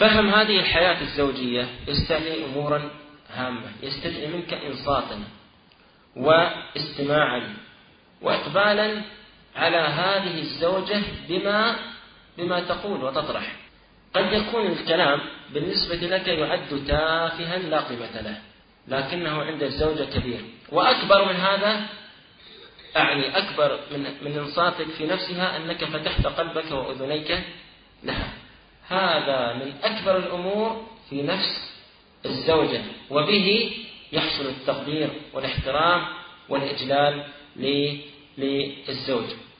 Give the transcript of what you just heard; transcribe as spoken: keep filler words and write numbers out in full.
فهم هذه الحياة الزوجية يستدعي أمورا هامة، يستدعي منك إنصاتا واستماعا وإقبالا على هذه الزوجة بما بما تقول وتطرح. قد يكون الكلام بالنسبة لك يعد تافها لا قيمة له، لكنه عند الزوجة كبير. وأكبر من هذا، أعني أكبر من من إنصاتك في نفسها أنك فتحت قلبك وأذنيك لها. هذا من أكبر الأمور في نفس الزوجة، وبه يحصل التقدير والاحترام والإجلال للزوج.